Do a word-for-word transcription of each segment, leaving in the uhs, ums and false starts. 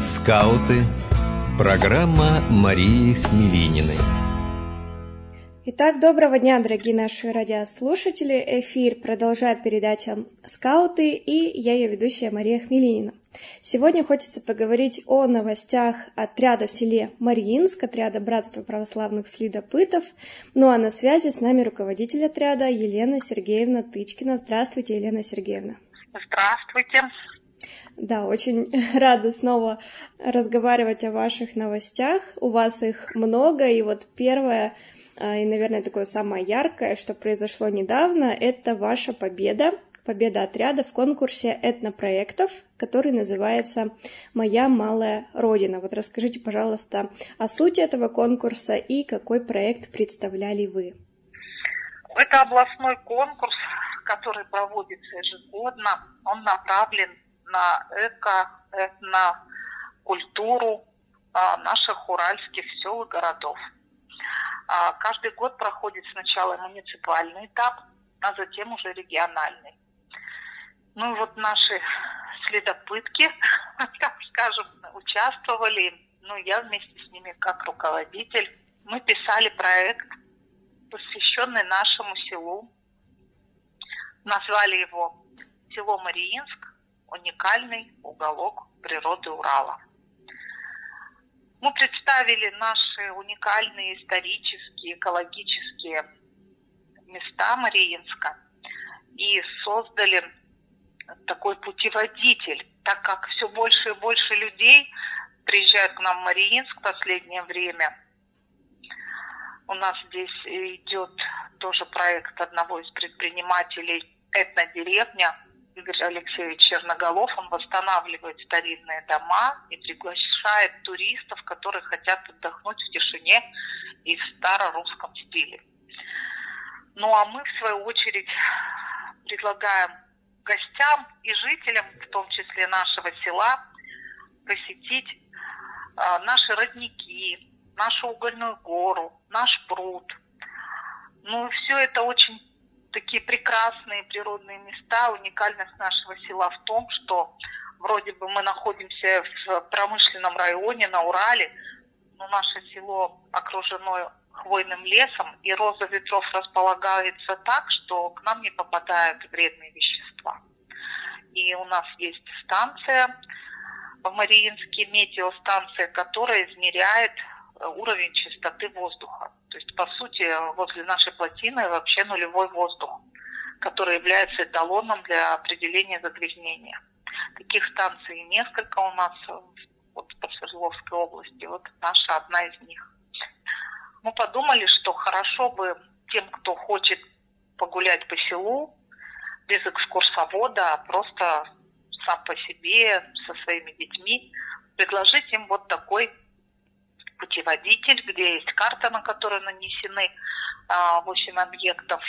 Скауты. Программа Марии Хмелининой. Итак, доброго дня, дорогие наши радиослушатели. Эфир продолжает передача «Скауты», и я ее ведущая Мария Хмелинина. Сегодня хочется поговорить о новостях отряда в селе Мариинск, отряда Братства православных следопытов. Ну а на связи с нами руководитель отряда Елена Сергеевна Тычкина. Здравствуйте, Елена Сергеевна. Здравствуйте. Да, очень рада снова разговаривать о ваших новостях. У вас их много, и вот первое, и, наверное, такое самое яркое, что произошло недавно, это ваша победа, победа отряда в конкурсе этнопроектов, который называется «Моя малая Родина». Вот расскажите, пожалуйста, о сути этого конкурса и какой проект представляли вы. Это областной конкурс, который проводится ежегодно. Он направлен на эко, этнокультуру наших уральских сел и городов. Каждый год проходит сначала муниципальный этап, а затем уже региональный. Ну и вот наши следопытки, так скажем, участвовали, ну я вместе с ними как руководитель. Мы писали проект, посвященный нашему селу. Назвали его «Село Мариинск. Уникальный уголок природы Урала». Мы представили наши уникальные исторические, экологические места Мариинска и создали такой путеводитель, так как все больше и больше людей приезжают к нам в Мариинск в последнее время. У нас здесь идет тоже проект одного из предпринимателей «Этнодеревня», Игорь Алексеевич Черноголов. Он восстанавливает старинные дома и приглашает туристов, которые хотят отдохнуть в тишине и в старорусском стиле. Ну а мы, в свою очередь, предлагаем гостям и жителям, в том числе нашего села, посетить э, наши родники, нашу угольную гору, наш пруд. Ну и все это очень такие прекрасные природные места. Уникальность нашего села в том, что вроде бы мы находимся в промышленном районе на Урале, но наше село окружено хвойным лесом, и роза ветров располагается так, что к нам не попадают вредные вещества. И у нас есть станция в Мариинске, метеостанция, которая измеряет уровень чистоты воздуха. То есть, по сути, возле нашей плотины вообще нулевой воздух, который является эталоном для определения загрязнения. Таких станций несколько у нас вот, по Свердловской области. Вот наша одна из них. Мы подумали, что хорошо бы тем, кто хочет погулять по селу, без экскурсовода, а просто сам по себе, со своими детьми, предложить им вот такой путеводитель, где есть карта, на которой нанесены восемь объектов,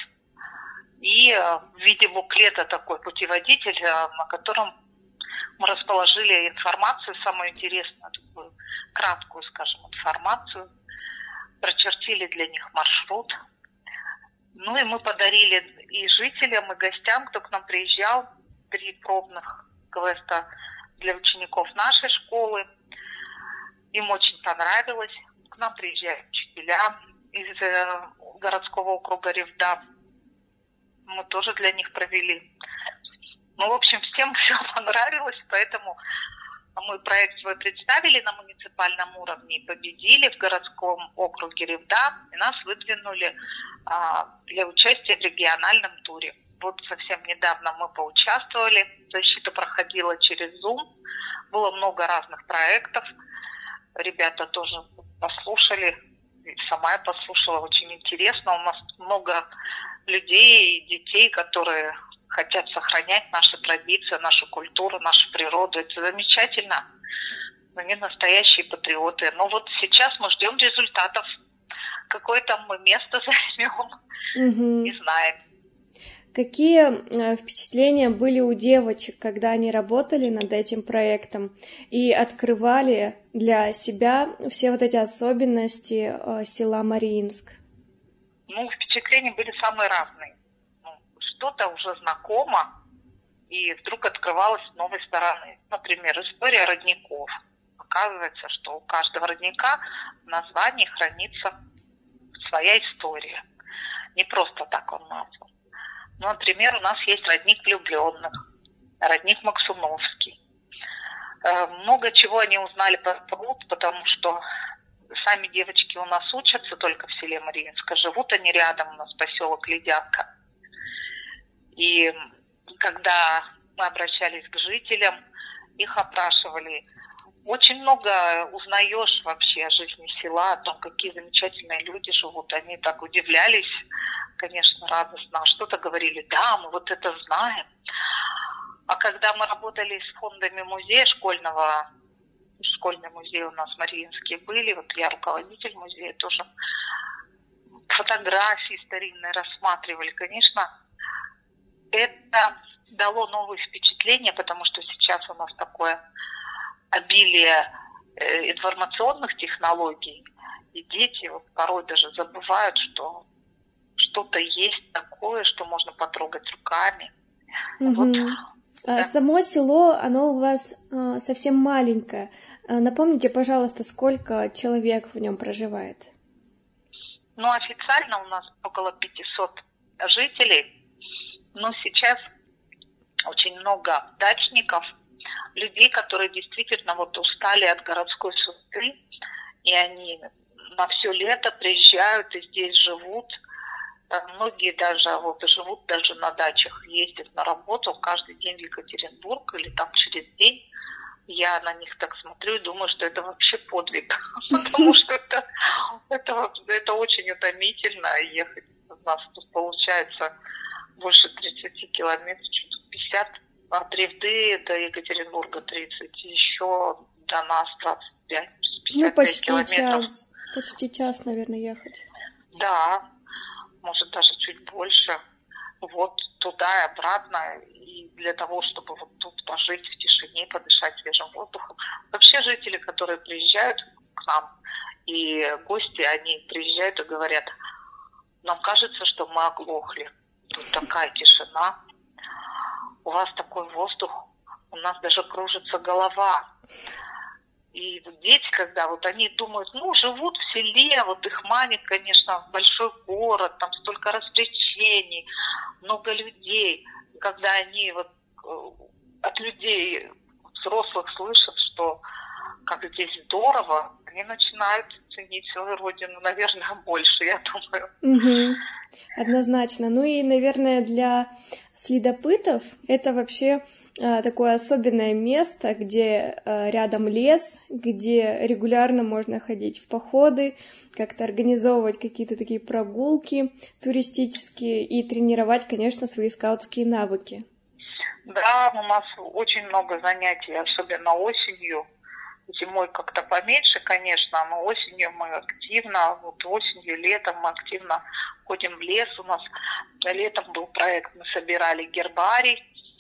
и в виде буклета такой путеводитель, на котором мы расположили информацию, самую интересную, такую краткую, скажем, информацию, прочертили для них маршрут. Ну и мы подарили и жителям, и гостям, кто к нам приезжал, три пробных квеста для учеников нашей школы. Им очень понравилось. К нам приезжают учителя из э, городского округа Ревда. Мы тоже для них провели. Ну, в общем, всем все понравилось, поэтому мы проект свой представили на муниципальном уровне и победили в городском округе Ревда, и нас выдвинули а, для участия в региональном туре. Вот совсем недавно мы поучаствовали. Защита проходила через Zoom. Было много разных проектов. Ребята тоже послушали, сама я послушала, очень интересно. У нас много людей и детей, которые хотят сохранять наши традиции, нашу культуру, нашу природу. Это замечательно. Они настоящие патриоты. Но вот сейчас мы ждем результатов. Какое там мы место займем, угу. не знаем. Какие впечатления были у девочек, когда они работали над этим проектом и открывали для себя все вот эти особенности села Мариинск? Ну, впечатления были самые разные. Ну, что-то уже знакомо, и вдруг открывалось с новой стороны. Например, история родников. оказывается, что у каждого родника в названии хранится своя история. Не просто так он назван. Ну, например, у нас есть родник влюбленных, родник Максуновский. Много чего они узнали про пруд, потому что сами девочки у нас учатся только в селе Мариинск, живут они рядом, у нас поселок Ледянка. И когда мы обращались к жителям, их опрашивали. Очень много узнаешь вообще о жизни села, о том, какие замечательные люди живут. Они так удивлялись, конечно, радостно. А что-то говорили, да, мы вот это знаем. А когда мы работали с фондами музея школьного, школьный музей у нас в Мариинске были, вот я руководитель музея тоже, фотографии старинные рассматривали, конечно, это дало новые впечатления, потому что сейчас у нас такое обилие э, информационных технологий, и дети вот порой даже забывают, что что-то есть такое, что можно потрогать руками. Угу. Вот, а, да. Само село, оно у вас а, совсем маленькое. А, напомните, пожалуйста, сколько человек в нем проживает? Ну, официально у нас около пятисот жителей, но сейчас очень много дачников, людей, которые действительно вот устали от городской суеты, и они на все лето приезжают и здесь живут. Многие даже вот живут даже на дачах, ездят на работу каждый день в Екатеринбург или там через день. Я на них так смотрю и думаю, что это вообще подвиг, потому что это, это, это очень утомительно ехать. У нас тут получается больше тридцати километров, пятьдесят, от Ревды до Екатеринбурга тридцать, еще до нас двадцать пять, пятьдесят ну, почти километров. Час, почти час, наверное, ехать. Да, может даже чуть больше. Вот туда и обратно. И для того, чтобы вот тут пожить в тишине, подышать свежим воздухом. Вообще жители, которые приезжают к нам, и гости, они приезжают и говорят, нам кажется, что мы оглохли. Тут такая тишина. У вас такой воздух, у нас даже кружится голова. И дети, когда вот они думают, ну, живут в селе, вот их манит, конечно, большой город, там столько развлечений, много людей. Когда они вот от людей взрослых слышат, что как здесь здорово, они начинают ценить свою родину, наверное, больше, я думаю. Угу. Однозначно. Ну и, наверное, для следопытов это вообще а, такое особенное место, где а, рядом лес, где регулярно можно ходить в походы, как-то организовывать какие-то такие прогулки туристические и тренировать, конечно, свои скаутские навыки. Да, у нас очень много занятий, особенно осенью. Зимой как-то поменьше, конечно, но осенью мы активно, вот осенью, летом мы активно ходим в лес. У нас летом был проект, мы собирали гербарий.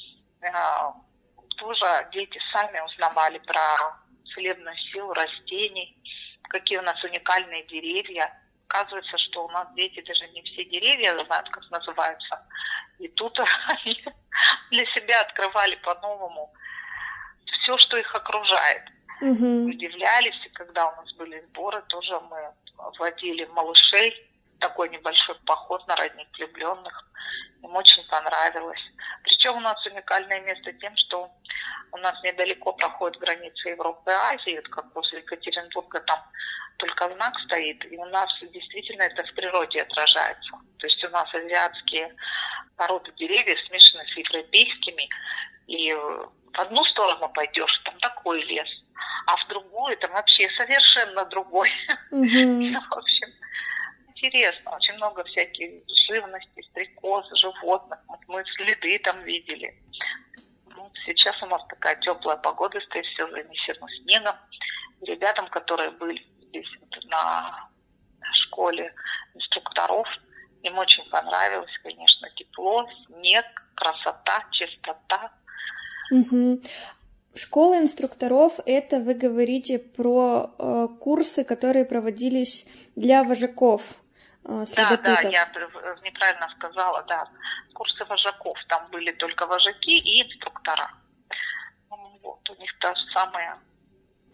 Тоже дети сами узнавали про целебную силу растений, какие у нас уникальные деревья. Оказывается, что у нас дети даже не все деревья знают, как называются. И тут они для себя открывали по-новому все, что их окружает. Угу. Удивлялись, и когда у нас были сборы, тоже мы водили малышей, такой небольшой поход на родник влюбленных. Им очень понравилось. Причем у нас уникальное место тем, что у нас недалеко проходит граница Европы и Азии, вот как после Екатеринбурга там только знак стоит, и у нас действительно это в природе отражается. То есть у нас азиатские породы деревьев смешаны с европейскими, и в одну сторону пойдешь, там такой лес, а в другую там вообще совершенно другой. Mm-hmm. В общем, интересно, очень много всяких живности, стрекоз, животных. Вот мы следы там видели. Ну, сейчас у нас такая теплая погода стоит, все занесено снегом. И ребятам, которые были здесь вот, на школе инструкторов, им очень понравилось, конечно, тепло, снег, красота, чистота. Угу. Школа инструкторов — это вы говорите про э, курсы, которые проводились для вожаков, э, следопытов. Да, да, я неправильно сказала, да. Курсы вожаков, там были только вожаки и инструктора. Вот, у них та же самая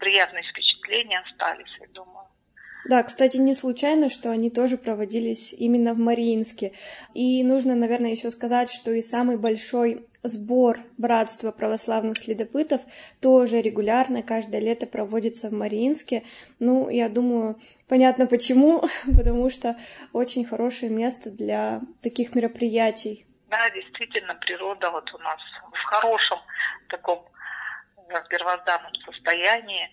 приятные впечатления остались, я думаю. Да, кстати, не случайно, что они тоже проводились именно в Мариинске. И нужно, наверное, еще сказать, что и самый большой сбор Братства православных следопытов тоже регулярно каждое лето проводится в Мариинске. Ну, я думаю, понятно почему, потому что очень хорошее место для таких мероприятий. Да, действительно, природа вот у нас в хорошем таком первозданном состоянии,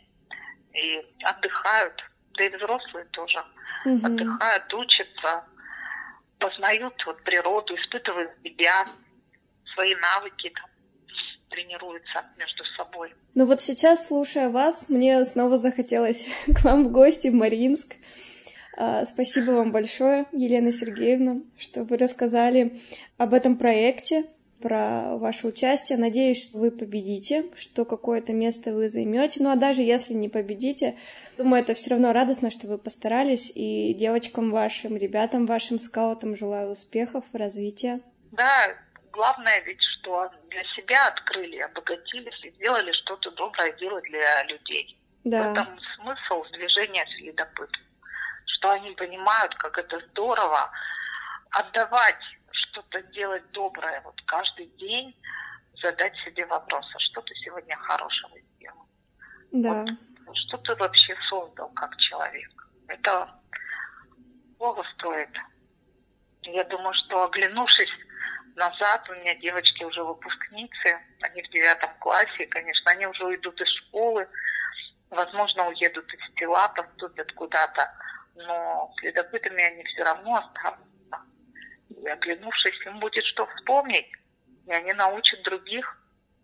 и отдыхают. Да и взрослые тоже угу. отдыхают, учатся, познают вот природу, испытывают себя, свои навыки, там, тренируются между собой. Ну вот сейчас, слушая вас, мне снова захотелось к вам в гости в Мариинск. Спасибо вам большое, Елена Сергеевна, что вы рассказали об этом проекте, про ваше участие. Надеюсь, что вы победите, что какое-то место вы займете. Ну а даже если не победите, думаю, это все равно радостно, что вы постарались. И девочкам вашим, ребятам вашим, скаутам желаю успехов, развития. Да, главное ведь, что для себя открыли, обогатились и сделали что-то доброе дело для людей. Да. В этом смысл движения следопытов. Что они понимают, как это здорово отдавать, что-то делать доброе. Вот каждый день задать себе вопрос, а что ты сегодня хорошего сделал? Да. Вот, что ты вообще создал как человек? Это Бога стоит. Я думаю, что, оглянувшись назад, у меня девочки уже выпускницы, они в девятом классе, конечно, они уже уйдут из школы, возможно, уедут из тела, поступят куда-то, но следопытами они все равно останутся. И, оглянувшись, им будет что вспомнить, и они научат других.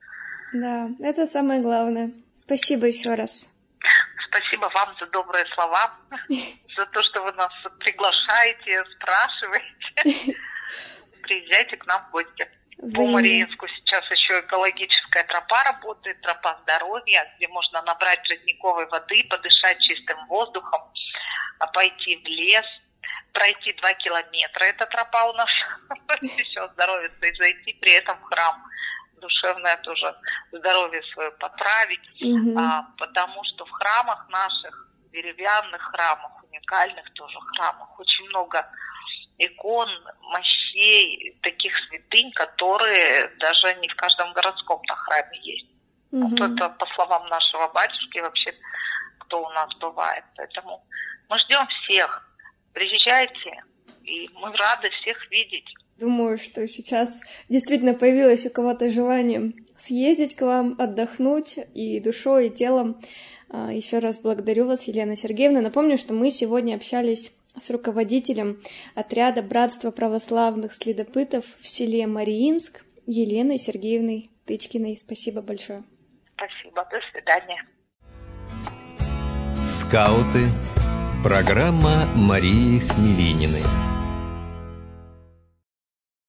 Да, это самое главное. Спасибо еще раз. Спасибо вам за добрые слова, за то, что вы нас приглашаете, спрашиваете. Приезжайте к нам в гости. По Мариинску сейчас еще экологическая тропа работает, тропа здоровья, где можно набрать родниковой воды, подышать чистым воздухом, пойти в лес, пройти два километра. Эта тропа у нас еще здоровится, и зайти при этом в храм. Душевное тоже здоровье свое поправить, угу. а, потому что в храмах наших, деревянных храмах, уникальных тоже храмах, очень много икон, мощей, таких святынь, которые даже не в каждом городском-то храме есть. Угу. Вот это, по словам нашего батюшки, вообще, кто у нас бывает. Поэтому мы ждем всех. Приезжайте, и мы рады всех видеть. Думаю, что сейчас действительно появилось у кого-то желание съездить к вам, отдохнуть и душой, и телом. Еще раз благодарю вас, Елена Сергеевна. Напомню, что мы сегодня общались с руководителем отряда Братства православных следопытов в селе Мариинск Еленой Сергеевной Тычкиной. Спасибо большое. Спасибо, до свидания. Скауты. Программа Марии Хмелининой.